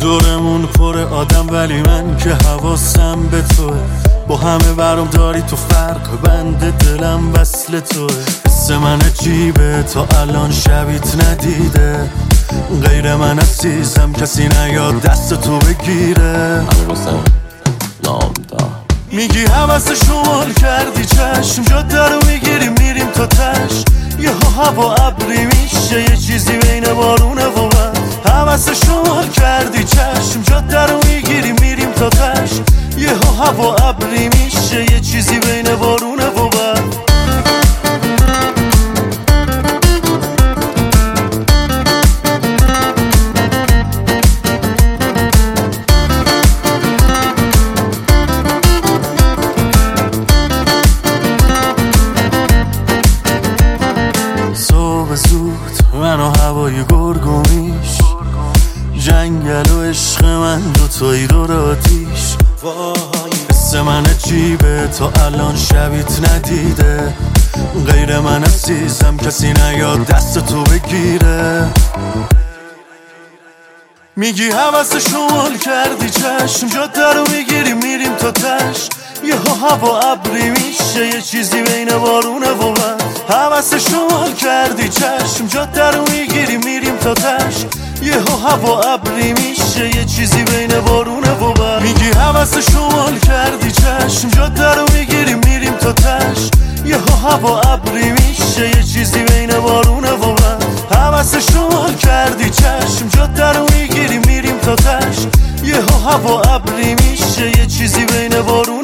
دورمون پر آدم ولی من که حواسم به توه. با همه برام داری تو فرق، بند دلم وصل توه. حس من عجیبه تا الان شبیت ندیده، غیر من عزیزم کسی نیاد دست تو بگیره. میگی حوث شمال کردی چشم، جاده رو میگیری میریم تا تش. یهو هوا ابری میشه یه چیزی بین بارونه و من. حوث شمال کردی چشم، جاده رو میگیری میریم تا تش. یهو هوا ابری میشه یه چیزی بین بارونه و من. زود من و هوای گرگومیش، جنگل و عشق من دوتایی دور آتیش. حس من عجیبه تا الان شبیت ندیده، غیر من عزیزم کسی نیاد دست تو بگیره. میگی حوث شمال کردی چشم، جاده رو میگیری میریم تا تش. یهو هوا ابری میشه یه چیزی بین بارونه و من. حوث شمال کردی چشم، جاده رو میگیری میریم تا تش. یهو هوا ابری میشه یه چیزی بین بارونه و من. میگی حوث شمال کردی چشم، جاده رو میگیری میریم تا تش. یهو هوا ابری میشه یه چیزی بین بارونه و من. حوث شمال کردی چشم، جاده رو میگیری میریم تا تش. یهو هوا ابری میشه یه چیزی بین بارونه